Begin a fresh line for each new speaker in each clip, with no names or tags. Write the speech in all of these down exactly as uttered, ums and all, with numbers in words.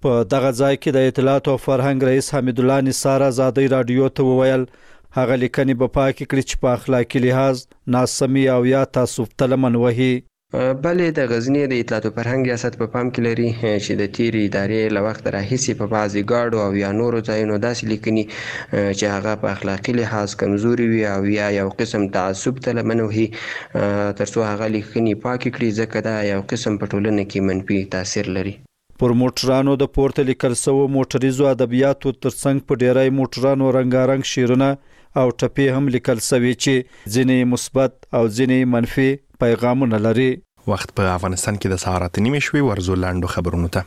په دغه ځای کې د اطلاعات او فرهنګ رئیس حمید الله نثار آزادۍ رادیو ته وویل هغه لیکنې به پاکې کړي چې په اخلاقي لحاظ ناسمي او یا تعصب ته لمن وهي.
بلې د غزنی د اطلاعات او فرهنګ ریاست په پام کې لري چې د تیرې ادارې له وخت راهیسې په بعضې ګاډو او یا نورو ځایونو داسې لیکني چې هغه په اخلاقي لحاظ کمزوري وي او یا یو قسم تعصب ته لمن وهي تر څو هغه لیکني پاکې کړي، ځکه دا یو قسم په ټولنه کې منفي تاثیر لري.
پر موټرانو د پورته لیکل سوو موټریزو ادبیاتو ترڅنګ په ډیری موټرانو رنګارنګ شعرونه او ټپې هم لیکل سوي چې ځینې مثبت او ځینې منفي پیغامونه لري.
وخت په افغانستان کې د سهار اته نیمې شوې. ورزو لاندو خبرونو ته.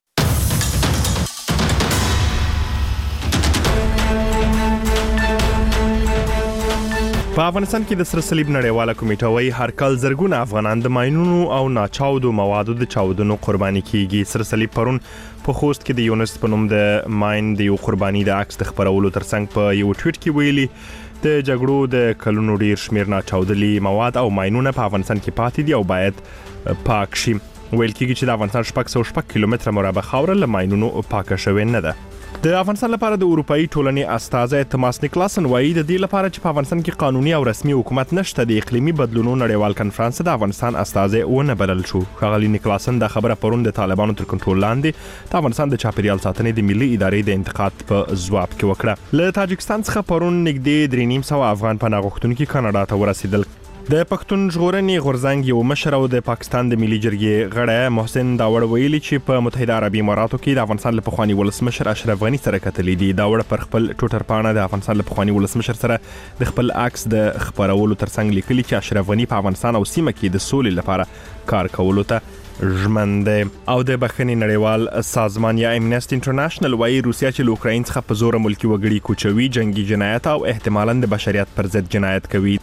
په افغانستان کې د سره صلیب نړیواله کمیټه وايي هر کال زرګونه افغانان د ماینونو او ناچاودو موادو د چاودنو قرباني کیږي. سره صلیب پرون په خوست کې د یونس په نوم د ماین د یو قرباني د عکس د خبرولو ترڅنګ په یو ټویټ کې ویلي د جګړو د کلونو ډیر شمیر ناچاودلي مواد او ماینونه په افغانستان کې پاتې دي او باید پاک شي. ویل کېږي چې د افغانستان شپږ سوه شپږ کیلومتره مربع خاوره له ماینونو پاکه شوې نه ده. د افغانستان لپاره د اروپאי ټولنې استازی توماس نیکلاسن وایي د دې لپاره چې په افغانستان کې قانوني او رسمي حکومت نشته د اقلیمي بدلونونو نړیوال کنفرانس د افغانستان استازی ونه بلل شو. ښاغلي نیکلاسن دا خبره پرون د طالبانو تر کنټرول لاندې د افغانستان د چاپیریال ساتنې د ملي ادارې د انتقاد په ځواب کې وکړه. له تاجکستان څخه پرون نږدې درې نیم سوه افغان پناه غوښتونکي کاناډا ته ورسېدل. د پښتون ژغورنې غورځنګ یو مشر او د پاکستان د ملي جرګې غړی محسن داوړ ویلي چې په متحده عربي اماراتو کې د افغانستان له پخواني ولسمشر اشرف غني سره کتلي دي. داوړ پر خپل ټوټر پاڼه د افغانستان له پخواني ولسمشر سره د خپل عکس د خبرولو ترڅنګ لیکلي چې اشرف غني په افغانستان او سیمه کې د سولې لپاره کار کولو ته ژمن دی. او د بخښنې نړیوال سازمان یا امنیسټي انټرنیشنل وايي روسیا چې له اوکراین څخه په زور ملکی وګړي کوچوي، جنگي جنایت او احتمالاً د بشریت پر ضد جنایت کوي.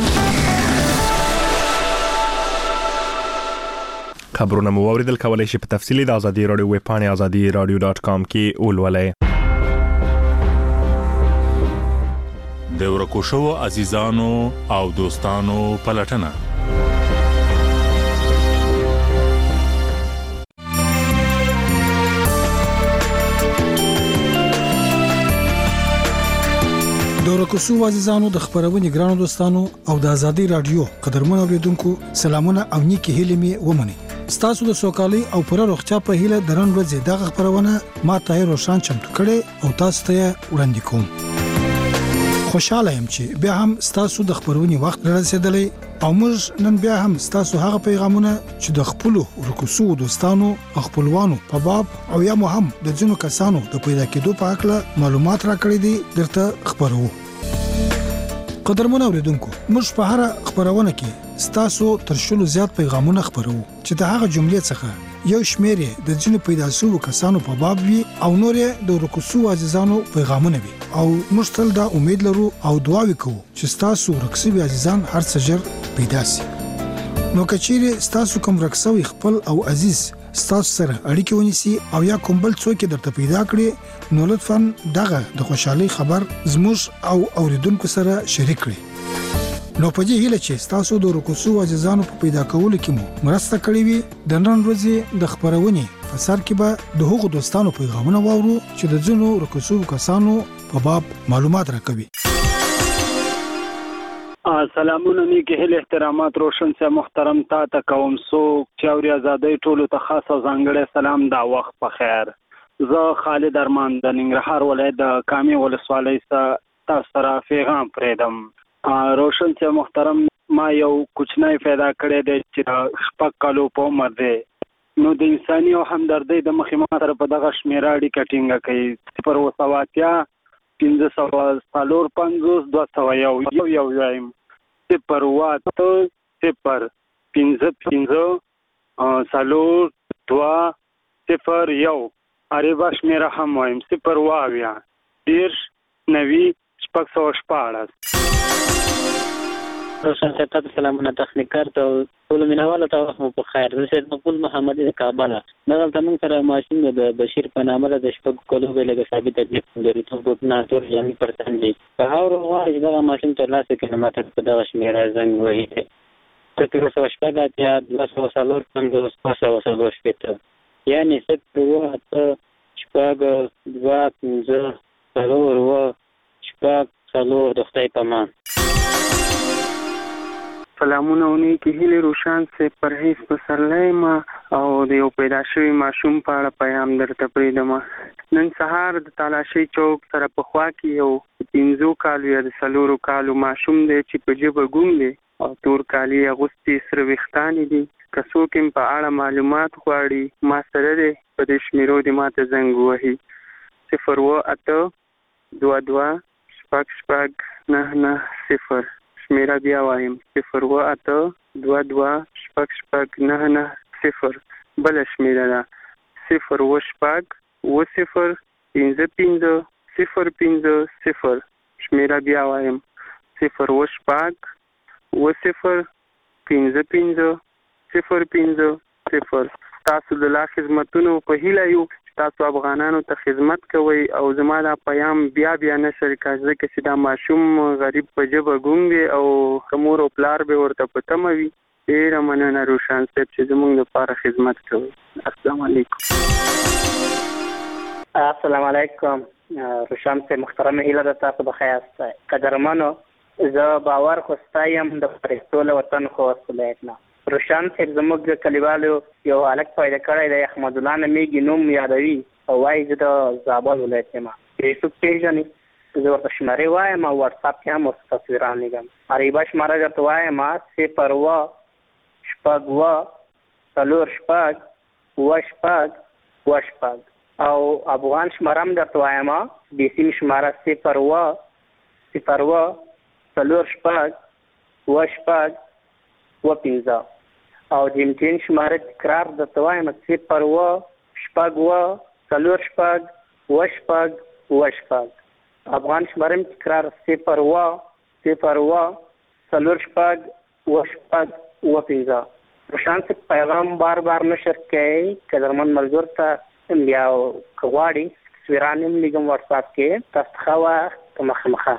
خبرونه مو اوریدل، کولای شئ په تفصیلی د ازادي رادیو ویب پاڼې ازادي رادیو ډاټ کام کې ولولئ.
د ورکو شوو عزیزانو او دوستانو پلټنه.
د ورکو شوو عزیزانو د خبرونې ګرانو دوستانو او د ازادي رادیو قدرمن اوریدونکو سلامونه او نیکی هیلې می ومني. ستاسو د سوکالي او پوره روغتیا په هیله درن ورځې دغه خبرونه ما ته روشان چمتو کړي او تاسو ته وړاندې کوم. خوشاله یم چې بیا هم ستاسو د خبرونې وخت رسیدلی او موږ نن بیا هم ستاسو هغه پیغامونه چې د خپل ورکو شوو دوستانو او خپلوانو په باب او یا مهم د ځینو کسانو د پیدا کېدو په اړه معلومات راکړي دي درته خبرو. قدرمن اوریدونکو موږ په هر خبرونه کې ستاسو تر شلو زیات پیغامونه خبرو چې د هغه جملې څخه یو شمېر د ځینو پیدا شوو کسانو په باب وي او نور د ورکو شوو عزیزانو پیغامونه وي او موږ تل دا امید لرو او دعا وکړو چې ستاسو ورکسوي عزیزان هر څه ژر پیدا شي. نو کچېره ستاسو کوم ورکسوي خپل او عزیز ستاسو سره اړیکه ونیسي او یا کوم بل څوک درته پیدا کړي نو لطفاً دغه د خوشحالي خبر زموږ او اوریدونکو سره شریک کړئ. نو په دې هیله چې تاسو د ورکو شوو عزیزانو په پیدا کولو کې مو مرسته کړې وي د نن ورځې د خبرونې په سر کې به د هغو دوستانو پیغامونه واورو چې د ځینو ورکو شوو کسانو په باب معلومات راکوي.
سلامونه نیکی هیله احترامات روشن سه محترم تا ته کوم سو چاوري ازادۍ ټولو ته خاص او ځانګړی سلام دا وخت په خیر. زه خالد ارمان د ننګرهار ولایت د کامې ولسوالۍ څخه تاسو سره پیغام پرېږدم. روشن سه محترم ما یو کوچنی پیدا کړی دی چې شپږ کالو په عمر دی. نو د انساني او همدردۍ د مخې ما سره په دغه شمېره اړیکه ټینګه کوي. صفر اوه سوه اتیا پنځه سوه څلور پنځوس دوه سوه یو یو یو وایم صفر اوه اته صفر پنځه پنځه څلور دوه صفر یو عربه شمېره هم وایم صفر اوه اویا دېرش نوي شپږ سوه شپاړس.
روشن صاحب تاسو سلامونه تخنیکار ته ټول مینوالو ته وخت مو په خیر. زه سید مقبول محمدي د کابل. دغلته موږ سره ماشین د بشیر په نامه د شپږ کلو به لږ ثابت تکلیف لري ته په ناتور جامي پرتن دي په هاورو غواړي دغه ماشین تر لاسه کیلومتر په دغه شمیره زنګ وهي دي تقریبا سوه شپږ اتیا دوه سوه څلور پنځوس دوه سوه څلور شپېته یعنې صفر اوه اته شپږ دوه پنځه څلور اووه شپږ څلور د خدای په امان.
سلامونه ونی کې هیله روشان سے پرهیز پسرلی ما او د یو پیدا شوی ماشوم په اړه پیغام درته پریدم. نن سهار د تالاشۍ چوک سره په خوا کې یو پنځو کالو یا د څلورو کالو ماشوم دی چې په ژبه ګونګ دی او تور کالي اغوستي سره ویښتان دي. که څوک هم په اړه معلومات غواړي ما سره دی په دې شمیرو دې ماته زنګ ووهي صفر اووه اته دوه دوه شپږ شپږ نهه نهه صفر. شمیره بیا وایم صفر اووه اته دوه دوه شپږ شپږ نهه نهه صفر. بله شمیره ده صفر اووه شپږ اووه صفر پنځه پنځه صفر پنځه صفر. شمیره بیا وایم صفر اووه شپږ اووه صفر پنځه پنځه صفر پنځه صفر. تاسو د لا خدمتونو په هیله یو تاسو افغانانو ته خدمت کوئ او زما دا پیام بیا بیا نشر کړئ ځکه چې دا ماشوم غریب په ژبه ګونګ دی او مور او پلار به ورته په تمه وي. ډېره مننه روشان صاحب چې زموږ لپاره خدمت کوئ. السلام علیکم.
السلام علیکم. روشان صاحب محترم هیله ده تاسو بخیر یاست. قدرمنو زه باور خو ستایم د پښتو له وطن خوست ولایت نه. روشان صاحب زموږ د کلیوالو یو هلک پیدا کړی دی احمد الله نومیږي نوم یادوي او وایي زه د زابل ولایت یم. چې څوک پېژني زه ورته شمارې وایم او وټساپ کې هم ورته تصویران لیږم. عربه شماره درته وایم صفر اووه شپږ اووه څلور شپږ اووه شپږ اووه شپږ او افغان شماره هم درته وایم د سیم شماره صفر اووه صفر اووه څلور شپږ اووه شپږ اووه پنځه او د امتحان شماره تکرار درته وایم صفر اووه شپږ اووه څلور شپږ اووه شپږ اووه شپږ. افغان شماره هم تکرار صفر اووه صفر اووه څلور شپږ اووه شپږ اووه پنځه. روشان صاحب پیغام بار بار نشر کوي قدرمن ملګرو ته بیا که غواړي تصویران هم لیږم وټساپ کې تاسو ښه وخت مخامخه.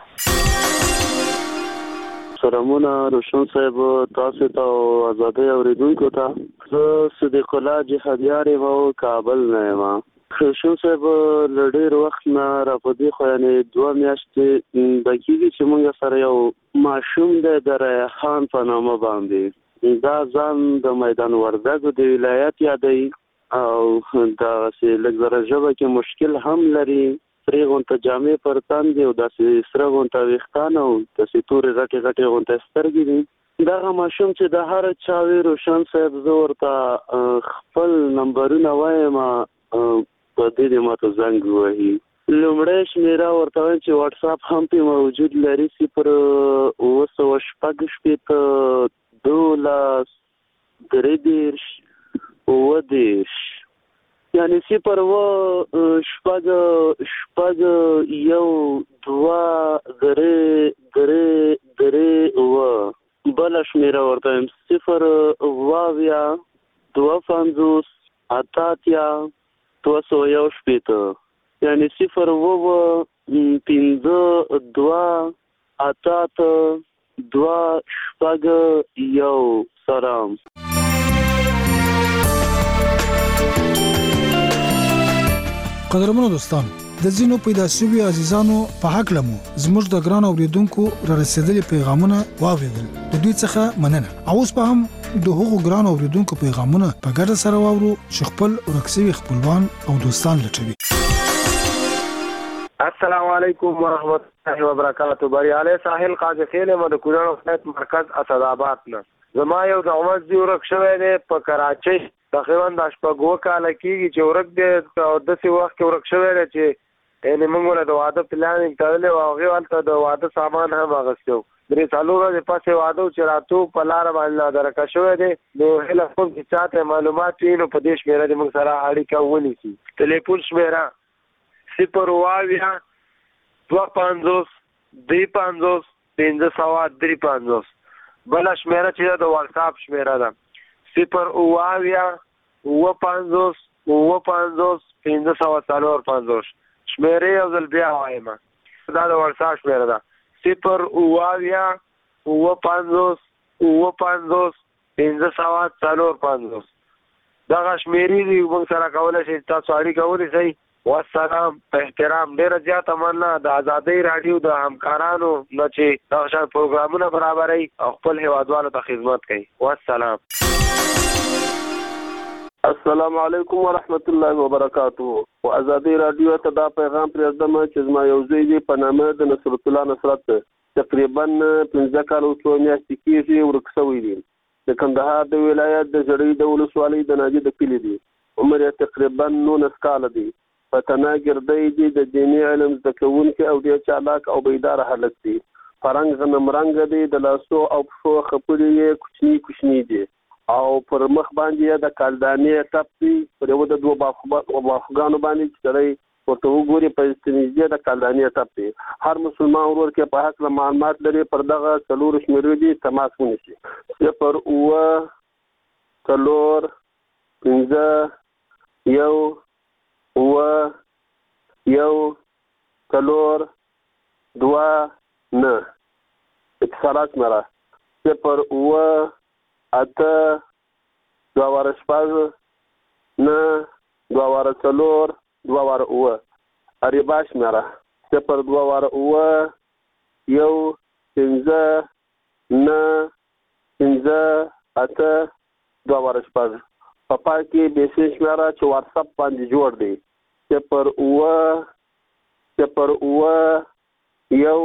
سلامونه روشن صاحب تاسو ته او آزادۍ اوریدونکو ته. زه صدیق الله جهادیار یم او کابل نه یم. روشن صاحب له ډېر وخت نه راپدې خو یعنې دوه میاشتې د کېږي چې موږ سره یو ماشوم دی د ریحان په نامه باندې. دا ځان د میدان وردګو د ولایت یادوي او داسې لږ زره ژبه کې مشکل هم لري. سرې غونته جامې پر تن دي او داسې سره غونته ویښتان او داسې تورې غټې غټې غونته سترګې دي. دغه ماشوم چې د هر چا وي روشن صاحب زه ورته خپل نمبرونه وایم په دې دې ماته زنګ ووهي. لومړی شمېره ورته وایم چې وټساپ هم پې موجود لري صفر اووه سوه شپږ شپېته دولس درې دېرش اووه دېرش یعنی صفر اووه شپږ شپږ یو دوه درې درې درې اووه. بله شمېره ورته وایم صفر اووه اویا دوه پنځوس اته اتیا دوه سوه یو شپېته یعنی صفر اووه پنځه دوه اته اته دوه شپږ یو. سلام.
قدرمنو دوستان د ځینو پیدا شوي عزیزانو په حق لمو زموږ د ګران اوریدونکو را رسیدلي پیغامونه واوریدل د دوی څخه مننه. اوس په هم د هغو ګران اوریدونکو پیغامونه په ګډه سره واورو چې خپل ورکسوي خپلوان او دوستان لټوي.
السلام علیکم ورحمت الله وبرکاتہ. بریاله ساحل قاضی خیل مد کورانو خدمت مرکز اسدآباد نه. زما یو د عمر دی ورک شوی دی په کراچۍ تقریبا د شپږ کاله کېږي چې ورک دی او داسې وخت کې ورک شوی دی چې یعنې موږ له د واده پلانینګ تړلی او هغې هلته د واده سامان هم اخیستی و. درې څلور ورځې پسې واده و چې راتو په لاره باندې نادرکه شوی دی. نو هیله کوم چې چا ته معلومات وي نو په دې شمېره دې موږ سره اړیکه ونیسي. ټلیفون شمېره صفر اووه اویا دوه پنځوس درې پنځوس پنځه سوه درې پنځوس. بله شمېره چې ده د واټساپ شمېره ده صفر اووه اویا اووه پنځوس اووه پنځوس پنځه سوه څلور پنځوس. شمېرې یو ځل بیا وایم دا د واټساپ شمېره ده صفر اووه اویا اووه پنځوس اووه پنځوس پنځه سوه څلور پنځوس. دغه شمېرې دي موږ سره کولی شئ تاسو اړیکه ونیسئ والسلام. په احترام ډیره زیاته مننه د ازادۍ رادیو د همکارانو نه چې دغه شان پروګرامونه برابروي او خپل هیوادوالو ته خدمت کوي. والسلام.
السلام علیکم ورحمت الله وبرکاته. او ازادۍ رادیو ته دا پیغام پرېږدم چې زما یو زوی دی په نامه د نصرت الله نصرت تقریبا پنځه کاله څو میاشتې کېږي ورک شوی دی. د کندهار د ولایت د ژړۍ د ولسوالۍ د ناجي د کلي دی. عمر یې تقریبا نولس کاله دی. په تنه ګردی دی د دیني علم زده کوونکی او ډېر چالاک او بیداره هلک دی. فرنګ غنم رنګ دی د لاسو او پښو خپړې یې کوچني کوچني دي او پر مخ باندې د کالدانې ټپ دی. پر یو د دوه باخوګانو باندې چې سړی ورته وګوري په نږدې د کالدانې ټپ دی. هر مسلمان ورور کې په هکله معلومات لري پر دغه څلور شمېرې دي تماس ونیسي. صفر اووه څلور پنځه یو اووه یو څلور دوه نه. اتصالات شمېره صفر اووه اته دوه واره شپږ نه دوه واره څلور دوه واره اووه. اریبا شمېره صفر دوه واره اووه یو پنځه نه پنځه اته دوه واره شپږ. په پای کې بیسي شمېره چې واتساپ باندې جوړ دی صفر اووه صفر اووه یو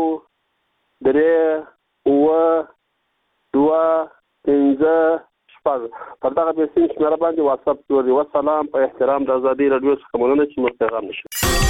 درې اووه دوه پنځه شپږ. پر دغه بیسي شمېره باندې واتساپ جوړ دی. والسلام. په احترام د ازادۍ رادیو څخه مننه چې موږ پیغام نشو.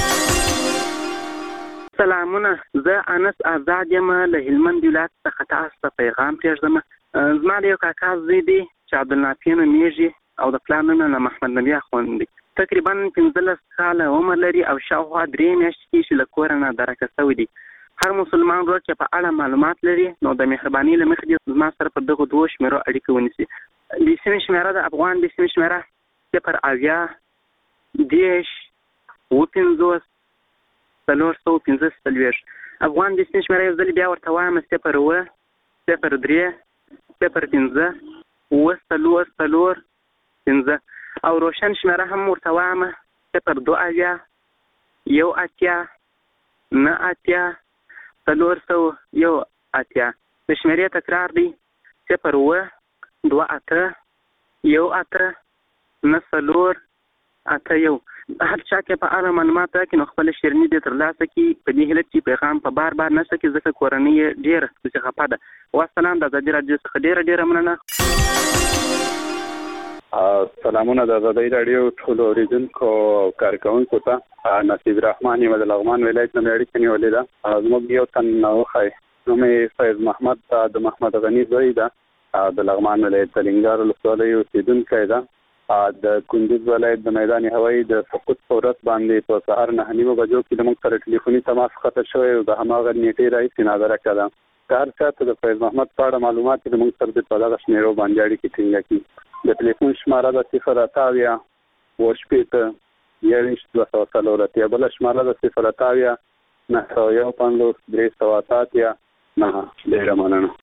سلامونه. زه انس آزاد یم له هلمند ولایت څخه تاسو ته پیغام پرېږدم. زما د یو کاکا زوی دی چې عبدالنافع نومیږي او د پلار نوم له محمد نبي اخوند دی. تقریبا پنځلس کاله عمر لري او شاوخوا درې میاشتې کېږي چې له کوره نه درکه شوی دی. هر مسلمان ورور چې په اړه معلومات لري نو د مهرباني له مخې دې زما سره په دغو دوو شمېرو اړیکه ونیسي. د سیمې شمېره د افغان د سیمې شمېره صفر اویا دېرش اووه پنځوس څلور سوه پنځه څلوېښت. افغان د سیمې شمېره یو ځل بیا ورته وایم صفر اووه صفر درې صفر پنځه اووه څلور څلور پنځه. او روشن شمېره هم ورته وایم صفر دوه اویا یو اتیا نه اتیا څلور سوه یو اتیا. د شمېرې تکرار دی صفر اووه دوه اته یو اته نه څلور اته یو. هر چا کې په اړه معلومات راکړي نو خپله شیریني دې ترلاسه کړي په دې هیله چې پیغام په بار بار نه سکي ځکه کورنۍ یې ډېره پسې خفه ده. والسلام. د ازادي راډیو څخه ډېره ډېره مننه.
سلامونه د ازادۍ راډیو ټولو اورېدونکو او کارکوونکو ته. نصیب رحمان یم د لغمان ولایت نه مې اړیکه نیولې ده. زموږ یو تن وښی نوم یې فیض محمد د محمد غني زوی ده. د لغمان ولایت د لنګار ولسوالۍ اوسېدونکی ده. د کندوز ولایت د میدان هوایي د سقوط په ورځ باندې په سهار نهه نیمو بجو کې زموږ سره ټلیفوني تماس خطا شوی او د هماغه نیټې راهیسې نادرکه ده. که هر چا ته د فیض محمد په اړه معلومات زموږ سره په دغه شمېرو باندې اړیکې ټینګه کړي. د ټلیفون شماره ده صفر اته اویا اووه شپېته یوویشت دوه سوه څلور اتیا. بله شماره ده صفر اته اویا نهه سوه یو پنځوس درې سوه اته اتیا نهه. ډېره مننه.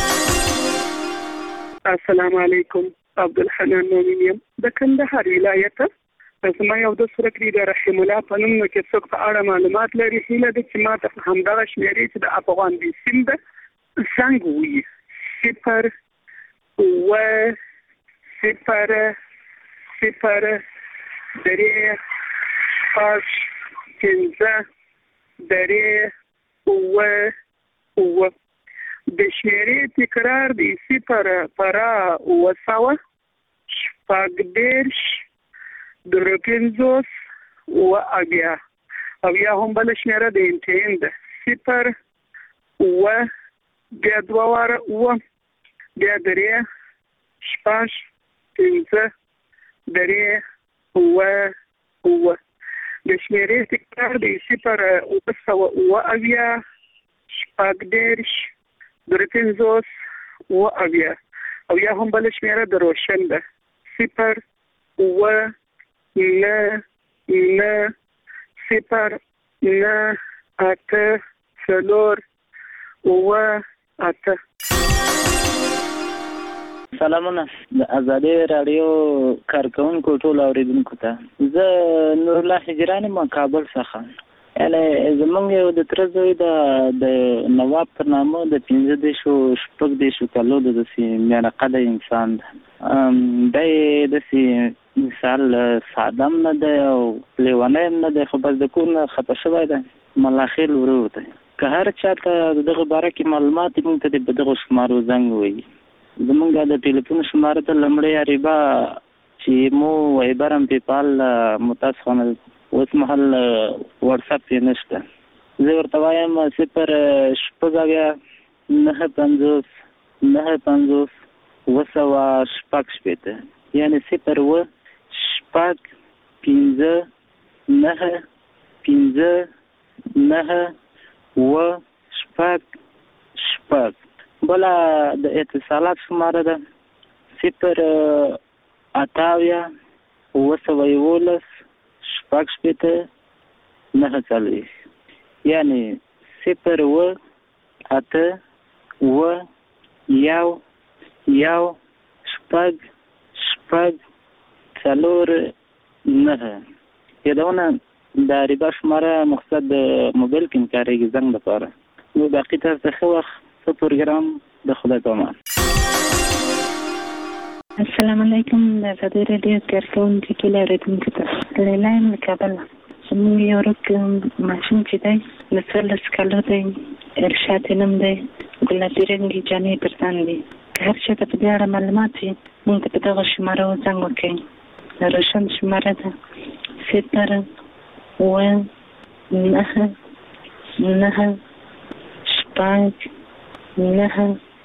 السلام علیکم. عبدالحنان مومن یم د کندهار ولایت. زما یو د سورکري د رحیم الله په نوم نو چې څوک په اړه معلومات لري هیله ده چې ما ته همدغه شمېرې چې د افغان د سیم ده زنګ ووایي. صفر اووه صفر صفر درې شپږ پنځه درې اووه اووه. د شمېرې تکرار دی صفر پره اووه سوه شپږ دېرش درې پنځوس اووه اویا. او یا هم بله شمېره د امتحان ده صفر اووه بیا دوه واره اووه بیا درې شپږ پنځه درې اووه اووه. د شمېرې تکرار دی صفر اووه سوه اووه اویا شپږ دېرش درې پنځوس اووه اویا. او یا هم بله شمېره د روشن ده صفر اووه نه نه صفر نه اته څلور اووه اته.
سلامونه د ازادي رادیو کارکونکو ټول اوریدونکو ته زه نور الله هجرانی ما کابل څخه یعنی زمونږ یو د تر زوی د نواب پر نامه د پنځه دیشو شپږ دیشو کالو د داسې میانقده انسان دی داسې مثال ساده هم نه دی او لیونی هم نه دی خو بس د کور نه خطا شوی دی ملاخیل ورور دی که هر چا ته د دغه باره کې معلومات موږ ته د دغو شمارو زنګ ووایي زمونږ د ټلیفون شماره ته لومړی اریبا چې مو وایبر هم پیپال متاسفانه اوس مهال واتساپ یې نشته زه ورته وایم صفر شپږ اویا نهه پنځوس نهه پنځوس اوه سوه شپږ شپېته یعنې صفر اوه شپږ پنځه نهه پنځه نهه اوه شپږ شپږ بله د اتصالات شماره ده صفر اته اویا اوه سوه یولس شپږ شپېته نهه څلوېښت یعنې صفر اوه اته اوه یو یو شپږ شپږ څلور نهه یادونه د اریبا شماره مقصد د موبایل کې کارېږي زنګ لپاره نو باقي تاسو ته ښه وخت ښه پروګرام د خدای په امان
السلام علیکم د ازادي رادیو کارکونکو ټول اوریدونکو ته لیلا یم له کابله زموږ یو ورک ماشوم چې دی له څوارلس کالو دی ارشاد یې نوم دی ګلابي رنګې جامې پر ځان دي که هر چا ته په دې اړه معلومات وي موږ ته په دغو شمارو زنګ وکړئ د روشن شماره ده صفر اوه نهه نهه شپږ نهه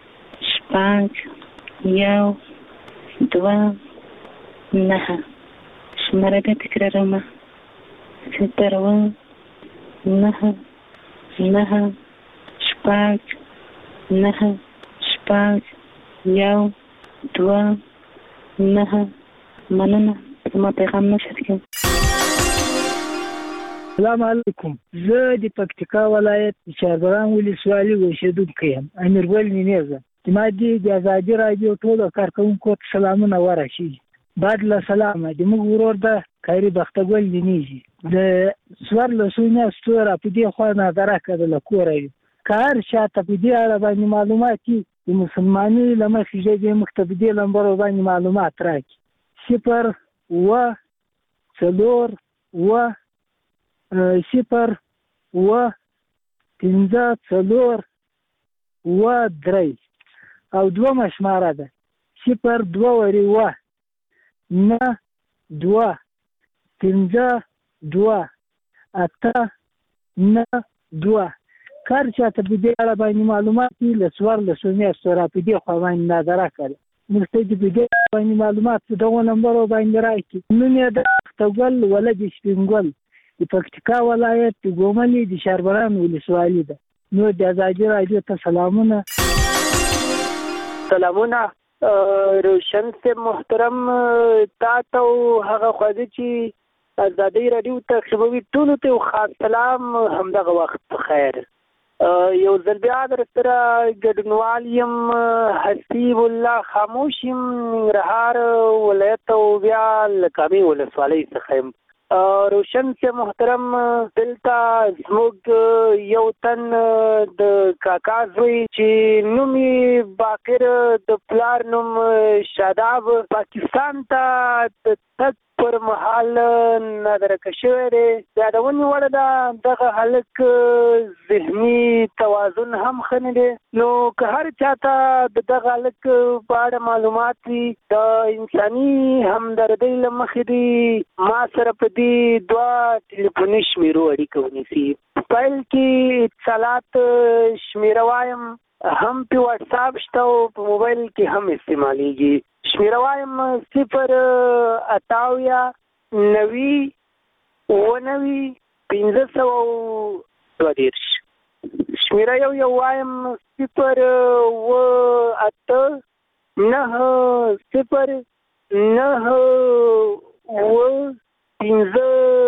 شپږ یو دوه نهه شماره بیا تکراروم صفر اوه نهه نهه شپږ نهه شپږ یو دوه نهه مننه زما پیغام نشر کړئ
السلام علیکم زه د پکتیکا ولایت چاربران ولسوالۍ اوسېدونکی یم امیرګل نیمېزه زما د ازادي راډیو ټولو کارکوونکو ته سلامونه ورسېږي بعد له سلامه د موږ ورور ده کاري بختګل دینیږي د څوارلسو میاشتو را په دې خوا نظره کړه له کوره وي که هر چا ته په دې اړه باندې معلومات وي د مسلمانۍ له مخې ژبې موږ ته په دې لمبرو باندې معلومات راکړي صفر اوه څلور اوه صفر اوه پنځه څلور اوه درې او دوه شماره ده صفر دوه وري اوه نه دوه پنځه دوه اته نه دوه کار چاته په دې اړه باندې معلومات وي له څوارلسو میاشتو را په دې خوا باندې نظره کړې موږ ته د په دې باندې معلومات په دغو نمبرو باندې راکړي نوم یې د بختګل ولد سپینګل د پکتیکا ولایت د ګوملې د شاربران ولسوالۍ ده نو د ازادي راډیو ته سلامونه
سلامونه روشن سے محترم تا ته هغه خوځي چې ازادي راډیو ته خبري ټول ته خاص سلام همدغه وخت خیر یو ځل بیا در سره ګډونوال یم حسیب الله خاموش یم ننګرهار ولایت او بیا لکامي ولسوالۍ څخه یم روشن سے محترم دلته زموږ یو تن د کاکا زوی چې نوم یې باقر د پلار نوم شاداب پاکستان ته د تګ پر مهال نادرکه شوی دی د یادونې وړ ده دغه هلک ذهني توازن هم ښه نه دی نو که هر چاته د دغه هلک په اړه معلومات وي د انساني همدردۍ له مخې دی ما سره په دې دوه ټلیفوني شمیرو اړیکه ونیسي پیل کې اتصالات شمیره وایم هم په واتساپ شته او په موبایل کې هم استعمالیږي شمیره وایم صفر اته اویا نوي اوه نوي پنځه سوه دوه دېرش شمیره یو یو وایم صفر اوه اته نهه صفر نهه اوه پنځه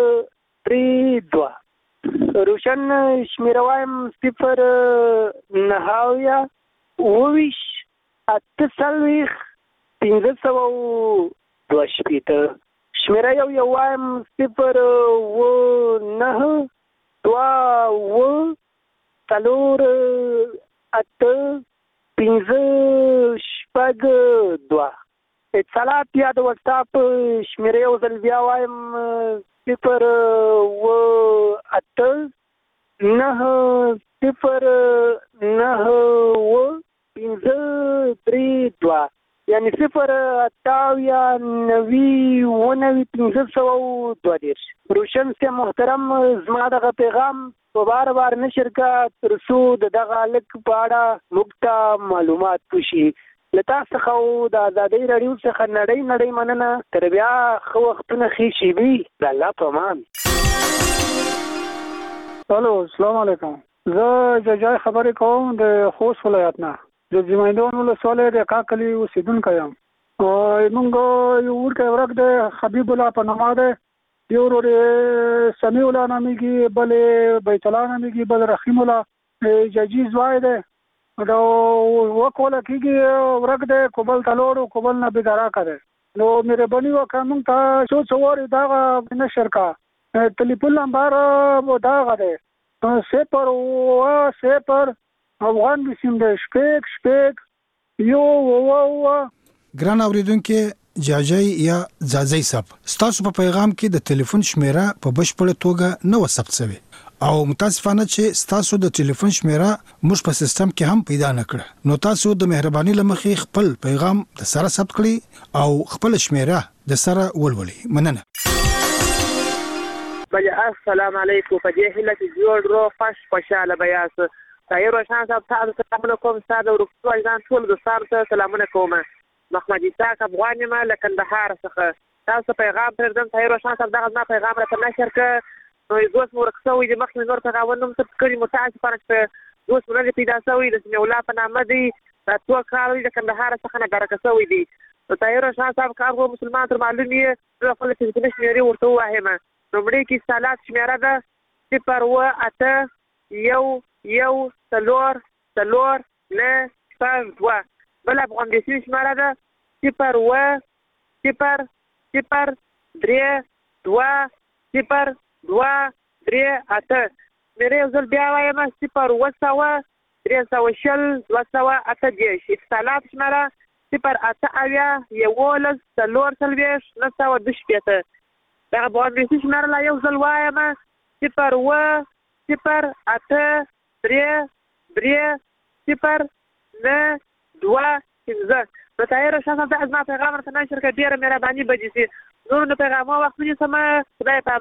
درې دوه روشن شمیره وایم صفر نهه اویا اوه ویشت اته څلوېښت پنځه سوه دوه شپېته. شمېره یو یو وایم صفر اووه نهه دوه اووه څلور اته پنځه شپږ دوه. اتصالات یا د واتساپ شمېره یو ځل بیا وایم صفر اووه اته نهه صفر نهه اووه پنځه درې دوه، یعنې صفر اتاویا نوي اووه نوي پنځه سوه دوه دېرش. روشن صاحب محترم، زما دغه پیغام په بار بار نشر کا تر څو د دغه هلک په اړه موږ ته معلومات وشي. له تا څخه او د ازادۍ راډیو څخه نړۍ نړۍ مننه. تر بیا ښه وختونه ښې شېبې د الله په امان.
الو، السلام علیکم. زه ججای خبرې کوم د خوست ولایت نه، د زمیندون ولسوالۍ د کاکلي اوسېدونکی یم. موږ یو وړکی ورک دی حبیب الله په نامه دی، یو ورور یې سمیع الله نومیږي، بل یې بیت الله نومیږي، بل رحیم الله ججي زوی دی. د وکوله کېږي ورک دی، کو بل ته لوړ کو بل نه بېدراکه دی. نو مهرباني وکړه موږ ته څو څه وارې دغه نشر کا. ټلیفون نمبر دغه دی صفر اووه صفر افغان بسیم دی شپږ شپږ یو اووه اووه.
ګران اورېدونکي جاجی یا زازی صاحب، ستاسو په پیغام کې د ټلیفون شمیره په بشپړه توګه نه و ثبت شوی او متاسفانه چې ستاسو د ټلیفون شمیره موږ په سیستم کې هم پیدا نکړه. نو تاسو د مهرباني لمخې خپل پیغام د سره ثبت کړئ او خپل شمیره د سره ولولئ. مننه.
بله السلام علیکم. په دې هیله چې جوړ روغ خوش خوشحاله به یاست. طاهر روشن صاحب تاسو ته سلامونه کوم. ستا د وروستو اجزان ټولو دوستانو ته سلامونه کوم. محمد اسحاق افغان یم له کندهار څخه. تاسو پیغام پرېږدم. طاهر روشن صاحب دغه زما پیغام راته نشر کړه. نو دوست مو ورک شوی دی، مخکې مې نور پیغامونه هم ثبت کړي. متاسفانه چې دوست مو نه دی پیدا شوی، د سمیع الله په نامه دی، دا څو کاله دی د کندهار څخه نه درکه شوی دی. نو طاهر روشن صاحب کار خو مسلمان تر معلوم یې زه خپله تلیفوني شمېرې ورته ووایم. لومړی کې اتصالات شمېره ده صفر اووه اته یو یو څلور څلور نه شپږ دوه. بل افغان بیسي شمېره ده صفر اووه صفر صفر درې دوه صفر دوه درې اته. شمېرې یو ځل بیا وایم صفر اووه سوه درې سوه شل دوه سوه اته دېرش. اتصالات شمېره صفر اته اویا یولس څلور څلوېښت نهه سوه دوه شپېته. دغه افغان بیسي شمېره لا یو ځل وایم صفر اووه صفر اته درې درې صفر نه دوه پنځه. نو طاهر روشن صاحب دا زما پیغام راته نشر کړه، ډېره مهرباني به دې شي. نورو د پیغامو وخت ونیسم. خدای په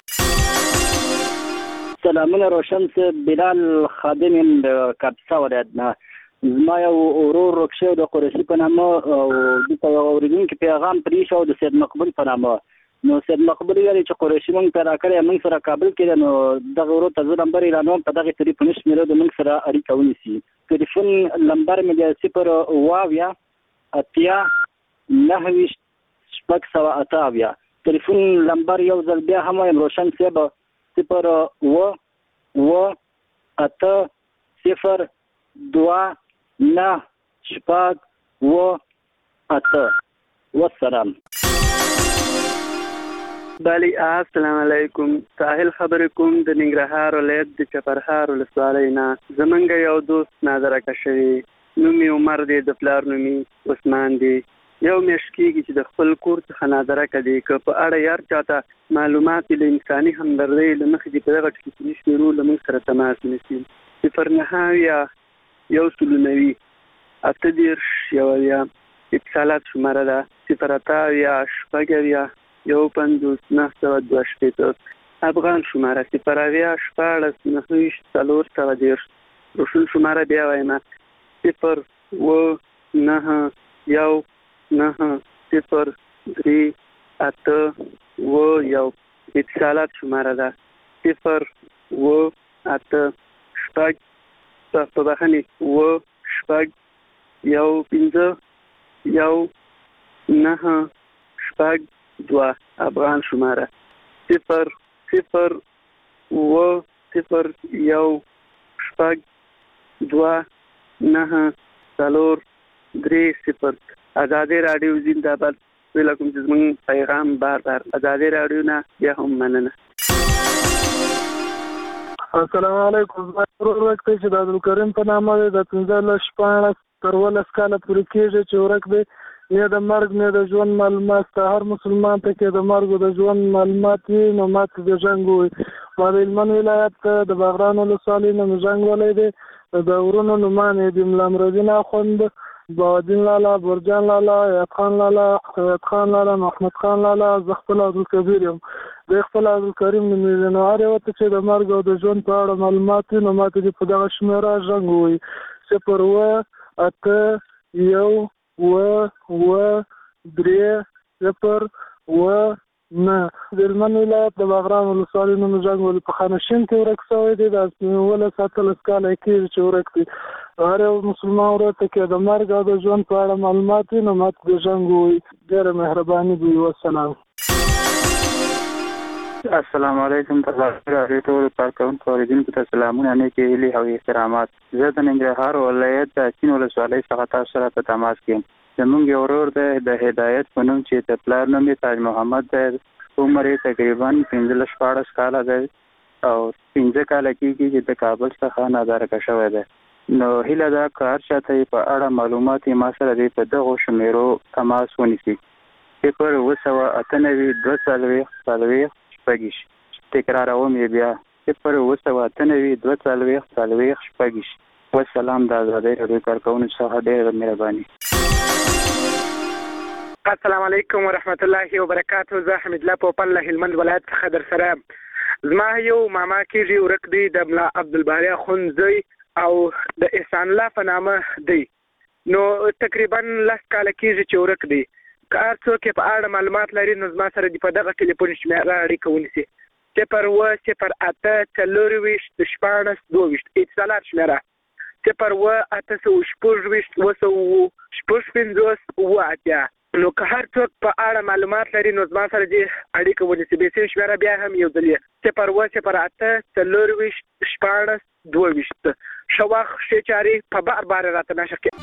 سلامونه. روشن صاحب بلال خادم یم د کاپیسا ولایت نه. زما یو ورور ورک شوی د قریشي په نامه او دلته یو اورېدونکي پیغام پرې شو د سید مقبول په نامه. نو سید مقبول ویلي چې قریشي موږ پیدا کړی موږ سره کابل کې دی. نو دغه ورور ته زه نمبر اعلانوم، په دغې ټلیفوني شمېره د موږ سره اړیکه ونیسي. ټلیفون نمبر مې دی صفر اووه اویا اتیا نهه ویشت شپږ سوه اته اویا. ټلیفون نمبر یو ځل بیا هم وایم روشن صاحب صفر اووه اووه اته صفر دوه نهه شپږ اووه اته. والسلام.
بله السلام علیکم. ساحل خبرې کوم د ننګرهار ولایت د چپرهار ولسوالۍ نه. زمونږ یو دوست نادرکه شوی، نوم یې عمر دی، د پلار نوم یې عثمان دی. یو میاشت کېږي چې د خپل کور څخه نادرکه دی. که په اړه یار چاته معلومات له انساني همدردۍ له مخې دې په دغه ټلیفوني شمېرو له موږ سره تماس ونیسي. صفر نهه اویا یو سلو نوي اته دېرش یو اویا. اتصالات شماره ده صفر اته اویا شپږ اویا یو پنځوس نهه سوه دوه شپېته. افغان شماره صفر اویا شپاړس نهه ویشت څلور سوه دېرش. روشن شماره بیا وایم صفر اووه نهه یو نهه صفر درې اته اووه یو. اتصالات شماره ده صفر اووه اته شپږ په بخښنې اووه شپږ یو پنځه یو نهه شپږ دوه. افغان شماره صفر صفر اووه صفر یو شپږ دوه نهه څلور درې صفر. ازادي رادیو زنده‌باد ویلکم چې موږ پیغام بار بار ازادي رادیو نه بیا هم مننه.
السلام علیکم. زه ورک ته چې د عبدالکریم په نامه د پنځه شپاړس تر ولس کاله پورې کېږي چې ورک دی نه د مرګ نه د ژوند معلومات ته هر مسلمان ته کې د مرګ د ژوند معلومات وي نو ماته د جنگ وي. ما د هلمند ولایت د باغران ولسوالۍ نه جنگ ولې دی د ورونو نومانې د ملا امرالدین اخوند، بهادین لالا، برجان لالا، یعقوب خان لالا، سید خان لالا، محمد خان لالا، زه خپل عبدالکبیر یم. د خپل عبدالکریم نومېږي. نو هر یوه ته چې د مرګ او د ژوند په اړه معلومات وي نو ماته دې په دغه شمېره ژغ ووایي: صفر اوه اته یو اوه اوه درې صفر اوه نه. د هلمند ولایت د باغران ولسوالۍ نوم ژغ ولي په خانشین کې ورک شوی دی. د اوولس اتلس کاله یې کېږي چې ورک دی. هر یو مسلمان ورور ته کې د مرګ او د ژوند په اړه معلومات وي نو ماته د ژغ ووایي. ډېره مهرباني به وي. والسلام.
السلام علیکم. تاسو راډیو ټول کارکونکو اوریدونکو ته سلامونه، نیکې هیلې او احترامات. زه د ننګرهار ولایت د اچین ولسوالۍ څخه تاسو سره په تماس کې یم. زموږ یو ورور دی د هدایت په نوم چې د پلار نوم یې تاج محمد دی. عمر یې تقریبا پنځلس شپاړس کاله دی او پنځه کاله کېږي چې د کابل څخه نادارکه شوی دی. نو هیله ده که هر چا ته یې په اړه معلومات یې ما سره دی په دغو شمیرو تماس ونیسي: صفر اوه سوه اته نوي دوه څلوېښت څلوېښت شپږ. تکراروم یې بیا: صفر اوه سوه اته نوي دوه څلوېښت څلوېښت شپږ. والسلام. د ازادۍ راډیو کارکونکو څخه ډېره مهرباني.
السلام علیکم ورحمت الله وبرکاته. زه حمید الله پوپل له هلمند ولایت څخه در سره. زما یو ماما کېږي ورک دی د ملا عبدالباري اخوند زوی او د احسان الله په نامه دی. نو تقریبا لس کاله کېږي چې ورک دی. که هر څوک یې په اړه معلومات لري نو زما سره دې په دغه ټلیفون شمېره اړیکه ونیسي: صفر اوه صفر اته څلورویشت شپاړس دوه ویشت. اتصالات شمېره: صفر اوه اته سوه شپږویشت اوه سوه شپږ پنځوس اوه اتیا. نو که هر څوک په اړه معلومات لري نو زما سره دې اړیکه ونیسي. بې سیم شمېره بیا هم یو ځل یې: صفر اوه صفر اته څلورویشت شپاړس دوه ویشت. ښه وخت، ښې چارې په بار بار راته نشه کړي.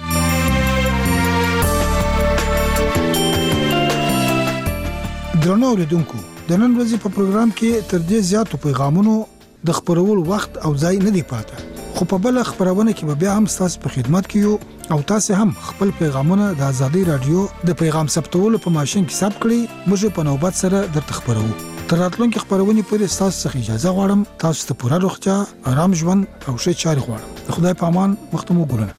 درنو اوریدونکو، د نن ورځې په پروګرام کې تر دې زیاتو پیغامونو د خبرولو وخت او ځای نه دی پاتې، خو په بل خبرونه کې به بیا هم تاسو په خدمت کې یو او تاسو هم خپل پیغامونه د ازادي رادیو د پیغام ثبتولو په ماشين کې ثبت کړئ. موږ په نوبت سره درته خبرو. تر راتلونکي خبرونه پورې تاسو څخه اجازه غواړم. تاسو ته پوره روغتیا، آرام ژوند او ښه چارې غواړم. خدای په امان. مختمو ګلونه.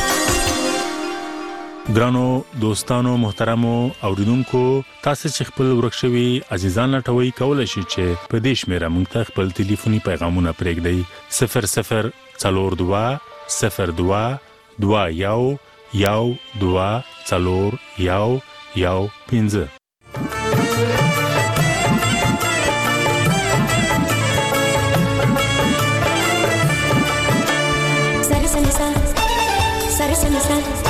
ګرانو دوستانو محترمو اوریدونکو، تاسو چې خپل ورکشوي عزیزان لټوي کولای شئ چې په دې شمیره موږ ته خپل ټلیفوني پیغامونه پرېږدئ: صفر صفر څلور دوه صفر دوه دوه یو یو دوه څلور یو یو پنځه.
سر سر سر سر سر